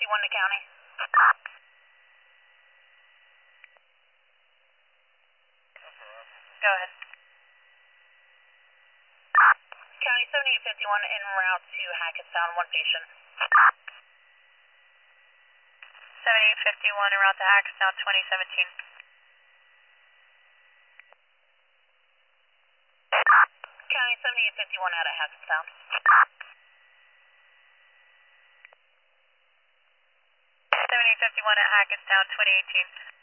to county. Go ahead. County 7851 en route to Hackettstown, one patient. 7851 en route to Hackettstown, 2017. County 7851 out of Hackettstown. 7851 at Hackettstown, 2018.